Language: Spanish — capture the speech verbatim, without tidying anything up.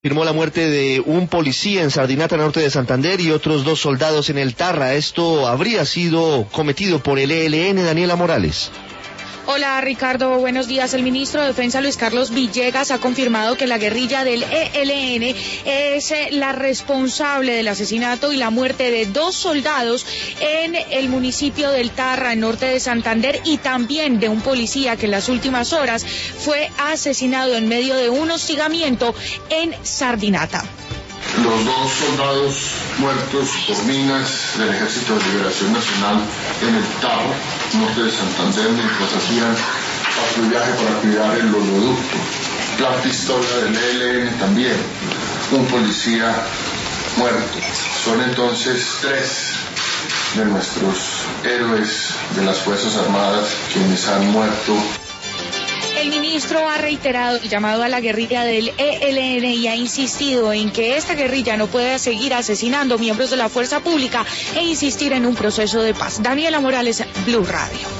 Confirmó la muerte de un policía en Sardinata, norte de Santander, y otros dos soldados en el Tarra. Esto habría sido cometido por el E L N. Daniela Morales. Hola Ricardo, buenos días. El ministro de Defensa Luis Carlos Villegas ha confirmado que la guerrilla del E L N es la responsable del asesinato y la muerte de dos soldados en el municipio del Tarra, en norte de Santander, y también de un policía que en las últimas horas fue asesinado en medio de un hostigamiento en Sardinata. Los dos soldados muertos por minas del Ejército de Liberación Nacional en el Tarra, norte de Santander, mientras hacían patrullaje para cuidar el oleoducto. La pistola del E L N también, un policía muerto. Son entonces tres de nuestros héroes de las Fuerzas Armadas quienes han muerto. El ministro ha reiterado el llamado a la guerrilla del E L N y ha insistido en que esta guerrilla no puede seguir asesinando miembros de la fuerza pública e insistir en un proceso de paz. Daniela Morales, Blue Radio.